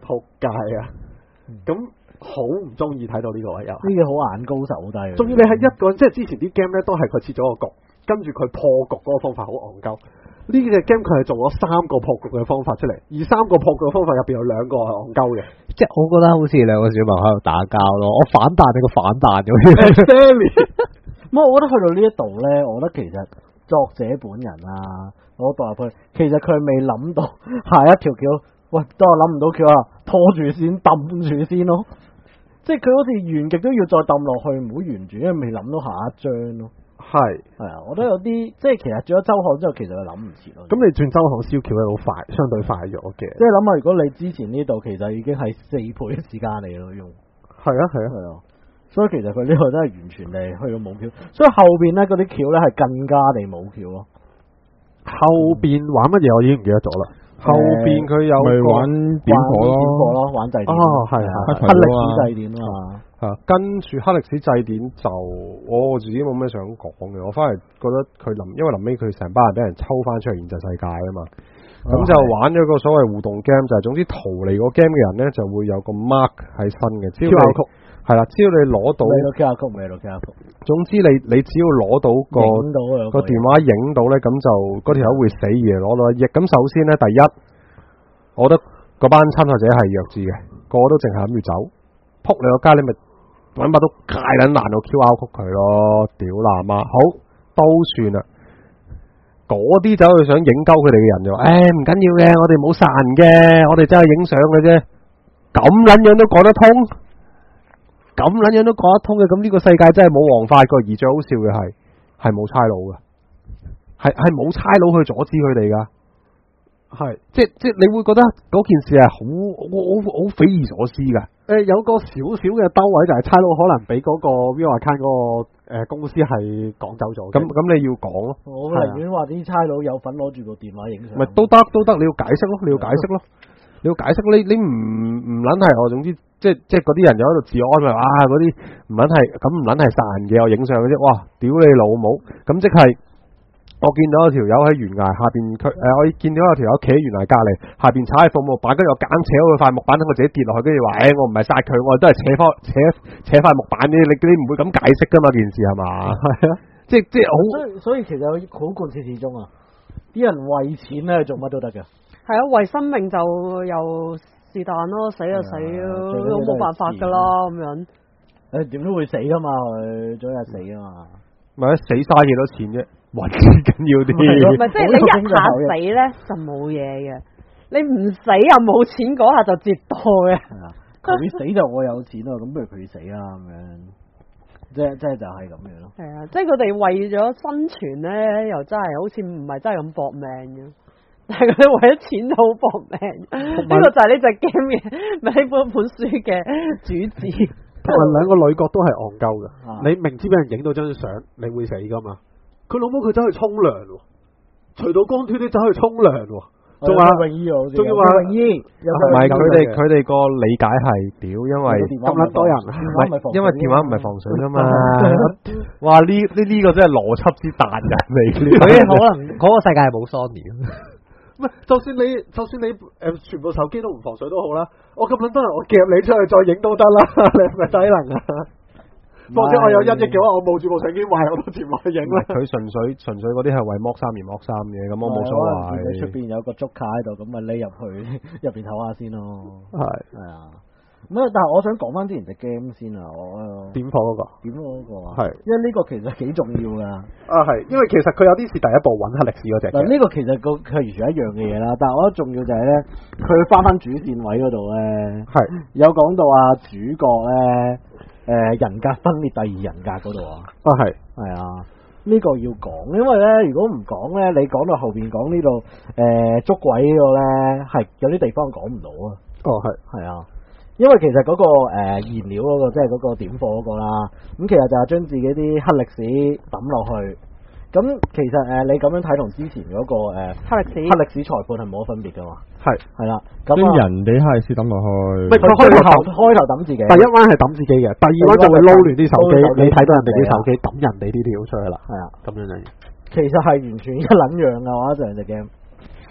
仆街啊！咁好唔中意睇到呢個位又呢個好眼高手低。 仲要你係一個人，即係之前啲 game 咧都係佢設咗個局，跟住佢破局嗰個方法好戇鳩。呢隻 game 佢係做咗3個破局嘅方法出嚟，而3個破局嘅方法入邊有2個係戇鳩嘅。 即係我覺得好似2個小朋友喺度打交咯，我反彈你個反彈咗。 咁我覺得去到呢一度咧，我覺得其實作者本人啊，我代入去，其實佢未諗到下一條橋。喂，當我諗唔到橋啊，拖住先，揼住先咯。即係佢好似完極都要再揼落去，唔好完住，因為未諗到下一章咯。係啊，我都有啲即係其實轉咗周刊之後，其實佢諗唔切咯。咁你轉周刊燒橋係好快，相對快咗嘅。即係諗下，如果你之前呢度其實已經係4倍嘅時間嚟咯，用。係啊。所以其實佢呢個真係完全地去到冇橋，所以後邊咧嗰啲橋咧係更加地冇橋咯。後邊玩乜嘢我已經唔記得咗啦。 後邊佢有玩點火咯， 玩祭典。係啊，黑歷史祭典啊嘛。 跟住黑歷史祭典就我自己冇咩想講嘅，我反而覺得佢因為臨尾佢成班人俾人抽翻出嚟現實世界啊嘛，咁就玩咗個所謂互動 game，就係總之逃離個 game 嘅人咧就會有個 mark 喺身嘅，只要係啦，只要你攞到，總之你只要攞到個電話影到咧，咁就嗰條友會死而攞到1億。咁首先咧，第一，我覺得嗰班參賽者係弱智嘅，個個都淨係諗住走，撲你個街，你咪揾把刀戒撚爛到 QR code 佢咯，屌喇媽，好都算啦。嗰啲走去想影鳩佢哋嘅人就話，唔緊要嘅，我哋冇殺人嘅，我哋真係影相嘅啫，咁撚樣都講得通。咁撚樣都講得通嘅，咁呢個世界真係冇王法個，而最好笑嘅係冇差佬嘅，係冇差佬去阻止佢哋噶，係即你會覺得嗰件事係好匪夷所思噶。 有個少少嘅兜位就係差佬可能俾嗰個 View Account 嗰個公司係趕走咗。咁你要講咯， 我寧願話啲差佬有份攞住個電話影相。 咪都得，你要解釋咯，你要解釋咯。你唔撚係我，總之即係嗰啲人就喺度自我安慰嗰啲唔撚係咁唔撚係殺人嘅，我影相嘅啫。哇！屌你老母！咁即係我見到有條友喺懸崖下邊，我見到有條友企喺懸崖隔離，下邊踩喺服務板，跟住我夾硬扯開佢塊木板，等佢自己跌落去，跟住話我唔係殺佢，我都係扯塊木板啫。你唔會咁解釋噶嘛？件事係嘛？係啊，即係好。 所以其實好貫徹始終啊！啲人為錢咧做乜都得嘅。 係啊，為生命就又是但咯，死就死咯，都冇辦法噶啦咁樣。 點都會死噶嘛，佢早日死啊嘛。 咪死嘥幾多錢啫？揾緊要啲。 唔係即係你一下死咧就冇嘢嘅，你唔死又冇錢嗰下就折墮嘅。 佢死就我有錢咯，咁不如佢死啦咁樣。即係就係咁樣咯。係啊，即係佢哋為咗生存咧，又真係好似唔係真係咁搏命嘅。但係佢哋為咗錢好搏命，呢個就係呢隻 game 嘅，咪呢本書嘅主旨。 同埋兩個女角都係戇鳩嘅，你明知俾人影到張相，你會死噶嘛？佢老母佢走去沖涼，除到光脫啲走去沖涼，仲話泳衣，仲要話泳衣。 唔係佢哋個理解係屌，因為咁撚多人， 因為電話唔係防水啊嘛。哇！呢個真係邏輯之彈人嚟。 佢可能嗰個世界係冇 Sony。 唔係，就算你全部手機都唔防水都好啦，我咁撚多人，我夾你出去再影都得啦，你係咪低能啊？或者我有1億嘅話，我冒住部相機壞我都接落去影啦。佢純粹嗰啲係為剝衫而剝衫嘅，咁我冇所謂。 出邊有個竹卡喺度，咁咪匿入去入邊唞下先咯。係啊。咁但係我想講翻之前隻 game 先啊，我點火嗰個係，因為呢個其實幾重要噶。 係，因為其實佢有啲似第一部揾黑歷史嗰隻。 嗱，呢個其實佢完全一樣嘅嘢啦，但係我覺得重要就係咧，佢翻主線位嗰度咧，係有講到主角咧，人格分裂第二人格嗰度啊。係啊，呢個要講，因為咧如果唔講咧，你講到後邊講呢度捉鬼呢個咧，係有啲地方講唔到啊。係啊。因為其實嗰個燃料嗰個即係嗰個點火嗰個啦，咁其實就係將自己啲黑歷史抌落去。咁其實你咁樣睇同之前嗰個黑歷史裁判係冇乜分別噶嘛。係啦，咁人哋黑歷史抌落去。 唔係佢開頭抌自己，第一彎係抌自己嘅，第二彎就會撈亂啲手機，你睇到人哋啲手機抌人哋啲條出去啦。係啊，咁樣就。 其實係完全一撚樣嘅話，就係隻 game。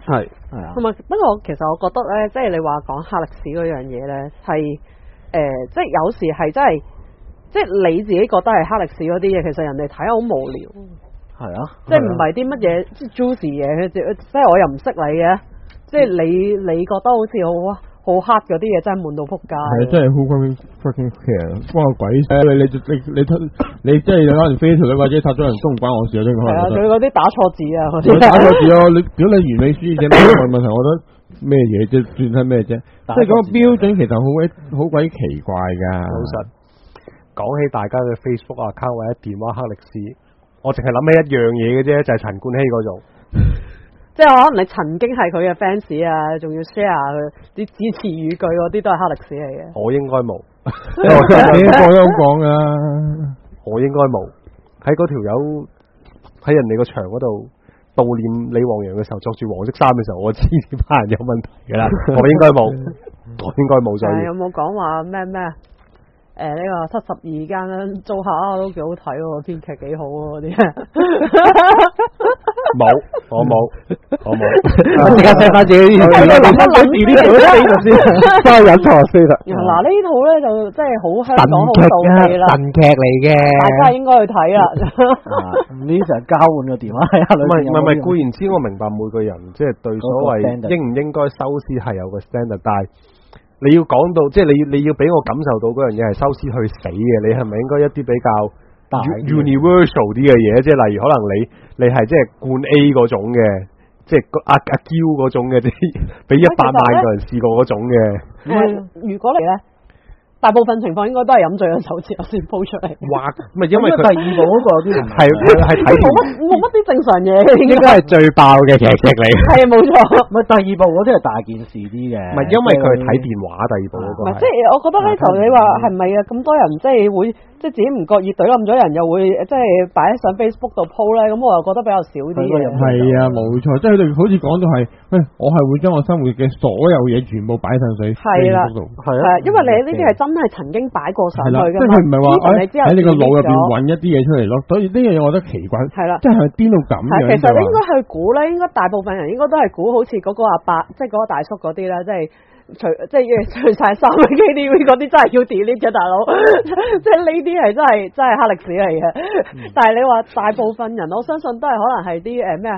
係啊。 同埋不過其實我覺得咧，即係你話講黑歷史嗰樣嘢咧，係即係有時係真係，即係你自己覺得係黑歷史嗰啲嘢，其實人哋睇好無聊。 係啊， 即係唔係啲乜嘢即係 juicy 嘢，即係我又唔識你嘅，即係你覺得好似好黑嗰啲嘢真係悶到撲街。 係真係 who fucking care， 關我鬼事。你真係有可能飛條女或者殺咗人都唔關我事啊！真係。 係啊，仲有嗰啲打錯字啊，嗰啲。 打錯字啊！你屌你完美主義者問題，我覺得咩嘢啫？算係咩啫？即係嗰個標準其實好鬼奇怪㗎。 老實講起大家嘅 Facebook account 或者電話黑歷史，我淨係諗起一樣嘢嘅啫，就係陳冠希嗰種。 即係可能你曾經係佢嘅 fans 啊，仲要 share 佢啲支持語句嗰啲都係黑歷史嚟嘅。 我應該冇， 你個都咁講㗎。 我應該冇喺嗰條友喺人哋個牆嗰度悼念李旺陽嘅時候，着住黃色衫嘅時候，我知呢班人有問題㗎啦。我應該冇，我應該冇。所以有冇講話咩？呢個72間租客都幾好睇喎，編劇幾好喎嗰啲。 冇，我冇。 我即刻 send 翻自己啲諗一諗先， 真係隱藏先啦。 嗱呢套咧就真係好香港好神道地啦， 神劇嚟嘅， 大家應該去睇啦。 呢成日交換個電話喺下裏邊。 唔係，固然之我明白每個人即係對所謂應唔應該收屍係有個 standard， 但係你要講到即係你要俾我感受到嗰樣嘢係收屍去死嘅，你係咪應該一啲比較universal 啲嘅嘢？即係例如可能你係即係冠 A 嗰種嘅，即係阿嬌嗰種嘅，即係俾100萬個人試過嗰種嘅。 如果你咧，大部分情況應該都係飲醉咗酒之後先鋪出嚟。 哇！唔係因為佢第二部嗰個啲係睇冇乜啲正常嘢， 應該係最爆嘅劇集嚟。 係冇錯。 唔係第二部嗰啲係大件事啲嘅。 唔係因為佢係睇電話第二部嗰個。 唔係即係我覺得呢頭你話係咪啊？咁多人即係會即係自己唔覺意懟冧咗人，又會即係擺上 Facebook 度 po 咧，咁我又覺得比較少啲嘅。 係啊，冇錯，即係佢哋好似講到係，我係會將我生活嘅所有嘢全部擺上去 Facebook 度。 係啊， 因為你呢啲係真係曾經擺過上去㗎嘛。 即係佢唔係話喺你個腦入邊揾一啲嘢出嚟咯，所以呢樣嘢我覺得奇怪。 係啦， 即係癲到咁樣。 其實你應該去估咧，應該大部分人應該都係估好似嗰個阿伯，即係嗰個大叔嗰啲咧，即係。即係除晒衫嘅 KTV 嗰啲真係要 delete 嘅大佬，即係呢啲係真係黑歷史嚟嘅。但係你話大部分人，我相信都係可能係啲咩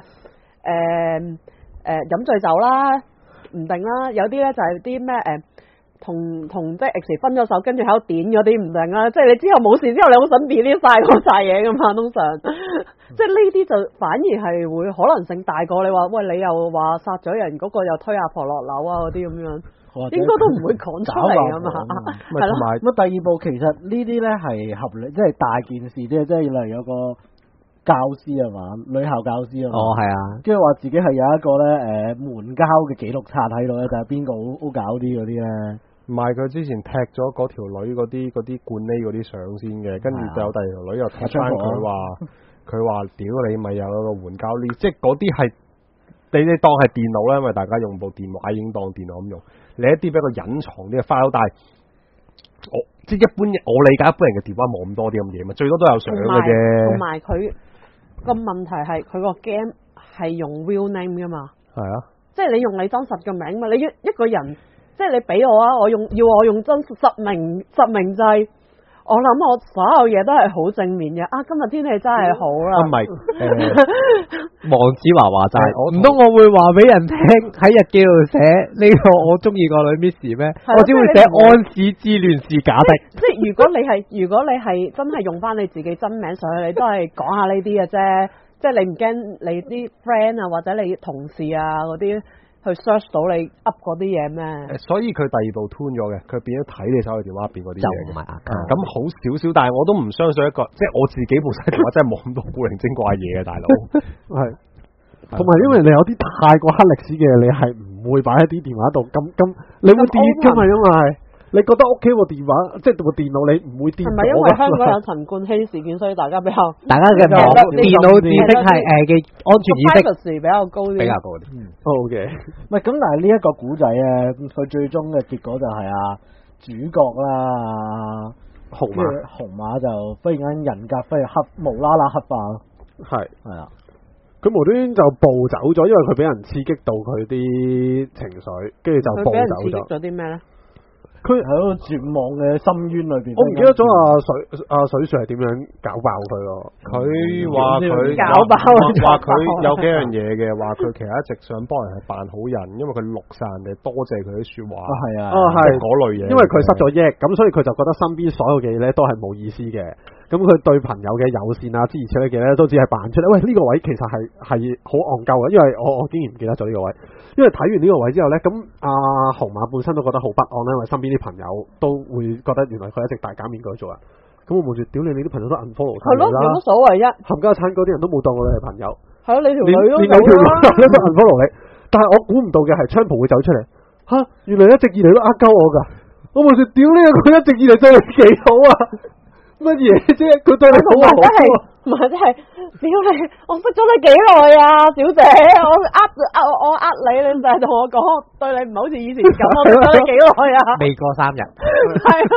飲醉酒啦，唔定啦。有啲咧就係啲咩同即係 X 分咗手，跟住喺度點嗰啲唔定啦。即係你之後冇事之後，你好想 delete 晒嗰晒嘢噶嘛？通常即係呢啲就反而係會可能性大過你話喂，你又話殺咗人嗰個又推阿婆落樓啊嗰啲咁樣。應該都唔會講出嚟㗎嘛，係咯。 咁第二部其實呢啲咧係合理，即係大件事啲，即係例如有個教師啊嘛，女校教師啊嘛。 哦，係啊。跟住話自己係有一個咧門交嘅記錄冊喺度咧，就係邊個好搞啲嗰啲咧。 唔係佢之前踢咗嗰條女嗰啲冠 A 嗰啲相先嘅，跟住就有第二條女又踢翻佢話屌你咪有個援交呢，即係嗰啲係。你當係電腦啦，因為大家用部電話已經當電腦咁用。你一啲比較隱藏啲嘅 file，但係即係一般我理解一般人嘅電話冇咁多啲咁嘢嘛，最多都有相嘅啫。 同埋佢個問題係佢個 game 係用 real name 噶嘛。係啊，即係你用你真實嘅名嘛。你一個人即係你俾我啊，要我用真實名制。我諗我所有嘢都係好正面嘅啊！今日天氣真係好啦。 唔係， 黃子華話齋，唔通我會話俾人聽喺日記度寫呢個我中意個女 Miss 咩？我只會寫安史之亂是假的。 即係如果你係真係用翻你自己真名上去，你都係講下呢啲嘅啫。即係你唔驚你啲 friend 啊，或者你同事啊嗰啲。去 search 到你 up 嗰啲嘢咩？ 所以佢第二部 tune 咗嘅，佢變咗睇你手提電話入邊嗰啲嘢嘅。咁好少少，但係我都唔相信一個，即係我自己部手提電話真係冇咁多古靈精怪嘢嘅，大佬。 係，同埋因為你有啲太過黑歷史嘅，你係唔會擺喺啲電話度，咁你會 delete 㗎嘛？因為你覺得屋企部電話，即係部電腦，你唔會 delete。係咪因為香港有陳冠希事件，所以大家比較嘅電腦知識係嘅安全意識比較高啲， 比較高啲。 OK， 唔係咁，但係呢一個古仔啊，佢最終嘅結果就係主角啦，紅馬就忽然間人格忽然無啦啦黑化咯。 係啊。 佢無端端就暴走咗，因為佢俾人刺激到佢啲情緒，跟住就暴佢俾人走刺激咗。 咗啲咩咧？ 佢喺個絕望嘅深淵裏邊。 我唔記得咗水樹係點樣搞爆佢咯。 佢話佢搞爆話佢有幾樣嘢嘅，話佢其實一直想幫人係扮好人，因為佢錄晒人哋多謝佢啲説話。 係啊， 係嗰類嘢。 因為佢失咗憶，咁所以佢就覺得身邊所有嘅嘢咧都係冇意思嘅。咁佢對朋友嘅友善啊諸如此類嘅咧都只係扮出嚟。喂，呢個位其實係好戇鳩嘅，因為我竟然唔記得咗呢個位。因為睇完呢個位之後咧，咁阿紅馬本身都覺得好不安咧，因為身邊啲朋友都會覺得原來佢一直大假面具做人。咁我望住，屌你啲朋友都 unfollow 係咯， 你啦， 有乜所謂啫？ 冚家產嗰啲人都冇當我哋係朋友。 係咯，你條女都連你條女都 unfollow 你，但係我估唔到嘅係槍浦會走出嚟，吓，原來一直以嚟都呃鳩我噶，我冇說屌呢個佢一直以嚟對你幾好啊，乜嘢啫？佢對你好啊， 唔係即係，屌你！我識咗你幾耐啊，小姐？我呃你，你就係同我講對你唔好似以前咁，我識咗你幾耐啊？ 未過3日， 係咯，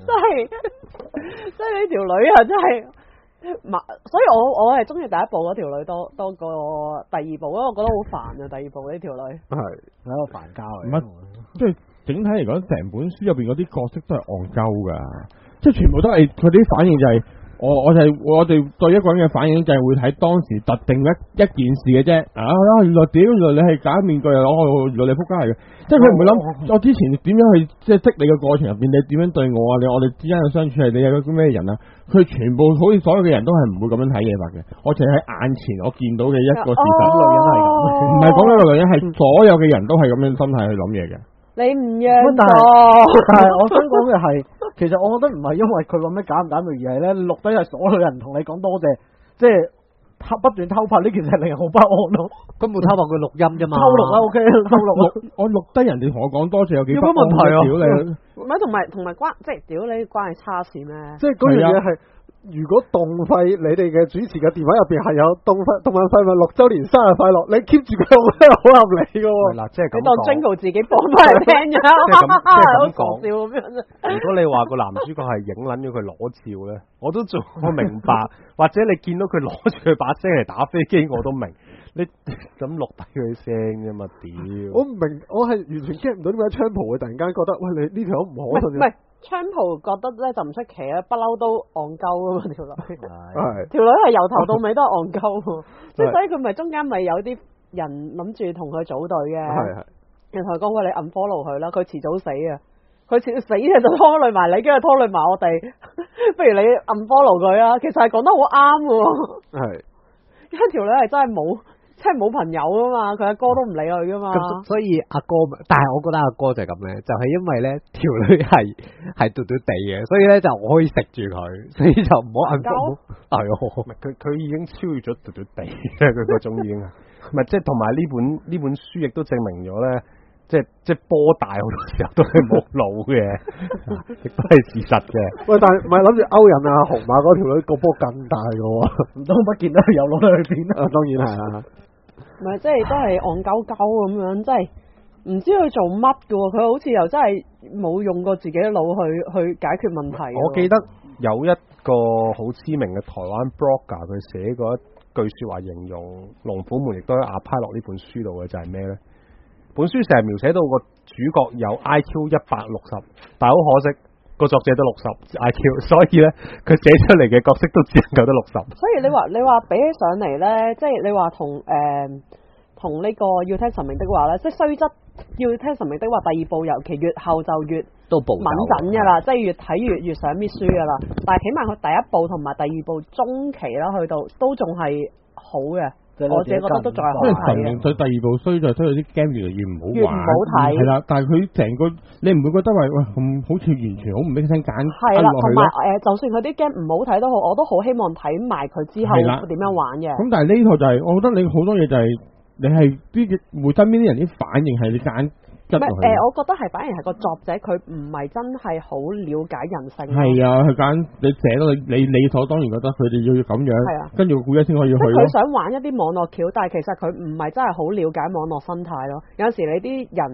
真係呢條女啊，真係。所以我係中意第一部嗰條女多過第二部，因為我覺得好煩啊！第二部呢條女係一個煩膠嚟。 唔係，即係整體嚟講，成本書入邊嗰啲角色都係戇鳩噶，即係全部都係佢啲反應就係、我哋對一個人嘅反應就係會睇當時特定一件事嘅啫。原來屌，原來你係假面具啊！原來你仆街嚟嘅，即係佢唔會諗我之前點樣去即係識你嘅過程入邊，你點樣對我啊？我哋之間嘅相處係你係個咩人啊？佢全部好似所有嘅人都係唔會咁樣睇嘢法嘅。我淨係喺眼前我見到嘅一個事實，女人係咁，唔係講一個女人，係所有嘅人都係咁樣心態去諗嘢嘅。 你唔讓但係我想講嘅係，其實我覺得唔係因為佢話咩假唔假面，而係咧錄低係所有人同你講多謝，即係不斷偷拍呢件事係令人好不安咯。 咁冇偷拍佢錄音啫嘛， 偷錄啦 OK，偷錄啦。 我錄低人哋同我講多謝有幾有乜問題啊？ 屌你！ 唔係同埋關即係屌你關係差事咩？ 即係嗰樣嘢係，如果動費你哋嘅主持嘅電話入邊係有動漫廢物6周年生日快樂，你 keep 住佢好合理嘅喎。 嗱，即係咁你當 Jingle 自己播翻嚟聽㗎，好傻笑咁樣啫。 如果你話個男主角係影撚咗佢裸照咧，我都仲我明白，或者你見到佢攞住佢把聲嚟打飛機，我都明。你咁錄低佢聲啫嘛？屌！ 我唔明，我係完全 get 唔到點解槍浦會突然間覺得，喂，你呢條友唔可信。 唔係槍浦覺得咧就唔出奇啊，不嬲都戇鳩啊嘛條女。條女係由頭到尾都係戇鳩喎，即係所以佢咪中間咪有啲人諗住同佢組隊嘅。係。人同佢講喂，你 unfollow 佢啦，佢遲早死啊！佢遲早死就拖累埋你，跟住拖累埋我哋。不如你 unfollow 佢啊！其實係講得好啱嘅喎。係。因為條女係真係冇。即係冇朋友啊嘛，佢阿哥都唔理佢噶嘛。 咁所以阿哥，但係我覺得阿哥就係咁咧，就係因為咧條女係嘟嘟地嘅，所以咧就我可以食住佢，所以就唔好硬講。係佢已經超越咗嘟嘟地，佢嗰種已經係，唔係即係同埋呢本書亦都證明咗咧，即係波大好多時候都係冇腦嘅，亦都係事實嘅。喂，但係唔係諗住勾引啊紅馬嗰條女個波更大嘅喎， 唔通不見得佢有攞去邊啊？ 當然係啦。 唔係，即係都係戇鳩鳩咁樣，即係唔知佢做乜嘅喎。佢好似又真係冇用過自己嘅腦去解決問題。 我記得有一個好知名嘅台灣 blogger，佢寫過一句説話形容龍虎門，亦都喺阿派洛呢本書度嘅，就係咩呢？本書成日描寫到個主角有 IQ 160，但係好可惜個作者都60 IQ， 所以咧佢寫出嚟嘅角色都只能夠得60。所以你話比起上嚟咧，即係你話同呢個要聽神明的話咧，即係雖則要聽神明的話第二部，尤其越後就越都穩陣㗎啦，即係越睇越想搣書㗎啦。但係起碼佢第一部同埋第二部中期啦，去到都仲係好嘅。我自己覺得都仲係好睇嘅。 神明佢第二部衰就衰到啲 game 越嚟越唔好玩， 唔好睇。係啦， 但係佢成個你唔會覺得話喂咁好似完全好唔俾聲揀係啦，同埋就算佢啲 game 唔好睇都好，我都好希望睇埋佢之後點樣玩嘅。咁但係呢套就係、我覺得你好多嘢就係、你係啲會身邊啲人啲反應係你揀。 我覺得係反而係個作者佢唔係真係好了解人性。係啊，佢揀你寫到你理所當然覺得佢哋要咁樣，跟住個古仔先可以去。 佢想玩一啲網絡橋，但係其實佢唔係真係好了解網絡生態咯。有時你啲人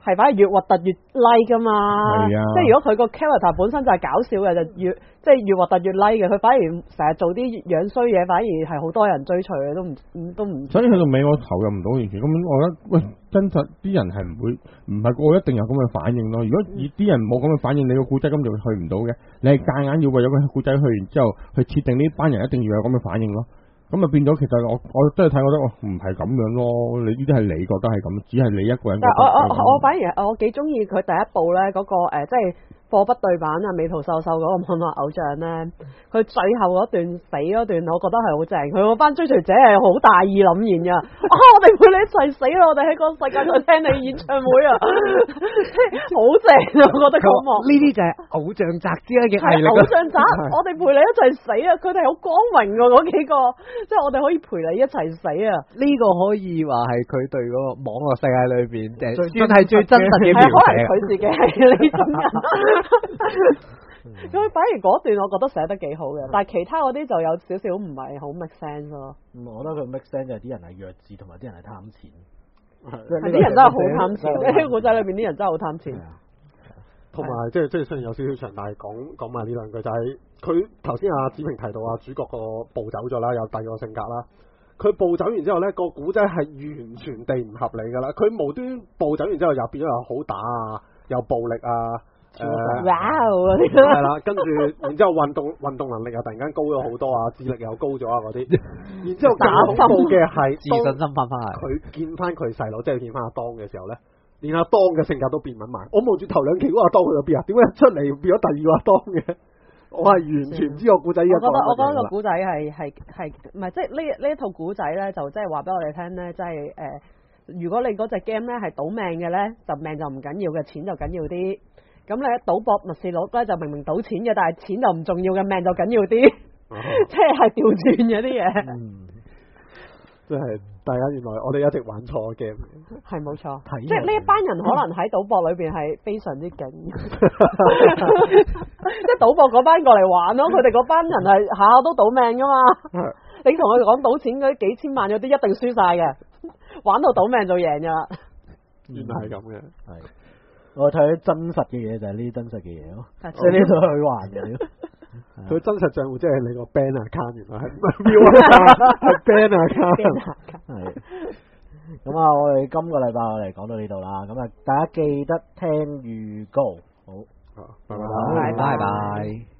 係反而越核突越 like 噶嘛。 係啊， 即係如果佢個 character 本身就係搞笑嘅，就越即係越核突越 like 嘅。佢反而成日做啲樣衰嘢，反而係好多人追隨嘅，都唔。 所以去到尾我投入唔到完全，根本我覺得喂，真實啲人係唔係個個一定有咁嘅反應咯。如果啲人冇咁嘅反應，你個故仔根本就去唔到嘅。你係夾硬要為咗個故仔去完之後去設定呢班人一定要有咁嘅反應咯。咁啊變咗，其實我真係睇覺得唔係咁樣咯。你呢啲係你覺得係咁，只係你一個人覺得。 但我反而我幾中意佢第一部咧嗰個即係貨不對版啊，美圖秀秀嗰個網絡偶像咧，佢最後嗰段死嗰段，我覺得係好正。佢嗰班追隨者係好大義凜然㗎。我哋陪你一齊死啦！我哋喺個世界度聽你演唱會啊，好正啊！我覺得嗰幕呢啲就係偶像宅之一嘅毅力。 偶像宅，我哋陪你一齊死啊！佢哋好光榮㗎嗰幾個，即係我哋可以陪你一齊死啊！ 呢個可以話係佢對嗰個網絡世界裏邊算係最真實嘅描寫。 可能佢自己係呢種人。佢反而嗰段我覺得寫得幾好嘅，但係其他嗰啲就有少少唔係好 make sense 咯。 我覺得佢 make sense 就係啲人係弱智，同埋啲人係貪錢。 啲人真係好貪錢，呢個古仔裏邊啲人真係好貪錢。 同埋即係雖然有少少長，但係講埋呢兩句就係佢頭先阿子平提到啊，主角個暴走咗啦，有第二個性格啦。佢暴走完之後呢，個古仔係完全地唔合理噶啦。佢無端暴走完之後又變咗又好打啊，又暴力啊。 哇！ 係啦，跟住然之後運動能力又突然間高咗好多啊，智力又高咗啊嗰啲。然之後更恐怖嘅係自信心翻返嚟。 佢見翻佢細佬，即係見翻阿當嘅時候咧，連阿當嘅性格都變緊埋。我望住頭兩期嗰阿當去咗邊啊？點解一出嚟變咗第二個阿當嘅？我係完全唔知個古仔依家講乜嘢啦。 我覺得個古仔係唔係即係呢一套古仔咧，就即係話俾我哋聽咧，即係如果你嗰隻 game 咧係賭命嘅咧，就命就唔緊要嘅，錢就緊要啲。咁你賭博密室佬咧就明明賭錢嘅，但係錢就唔重要嘅，命就緊要啲，即係調轉嘅啲嘢。 即係大家原來我哋一直玩錯 game。 係冇錯，即係呢一班人可能喺賭博裏邊係非常之勁，即係賭博嗰班過嚟玩咯，佢哋嗰班人係下下都賭命噶嘛。你同佢講賭錢嗰啲幾千萬嗰啲一定輸晒嘅，玩到賭命就贏噶啦。 原來係咁嘅， 係。我睇真實嘅嘢就係呢啲真實嘅嘢咯，即係呢度去玩嘅。 佢真實賬戶即係你個 band account，原來係 band account。 係。咁啊，我哋今個禮拜我哋講到呢度啦。咁啊，大家記得聽預告。好， 拜拜。 拜拜。